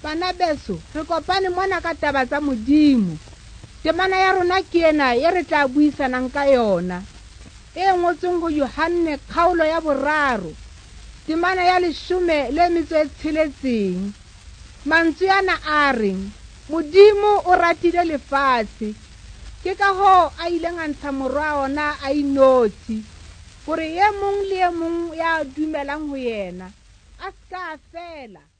Bana beso re kopane mona ka taba tsa Modimo. Temana ya rona ke ena e re tla buisanang ka yona, e ngotsweng go Yohane kgaolo ya 3 temana ya 16. Mantswe ana a reng Modimo o ratile lefatshe, ke ka hoo a ileng a ntsha morwa ona a inotshi gore ye mong le ye mong ya dumelang ho yena a ska fela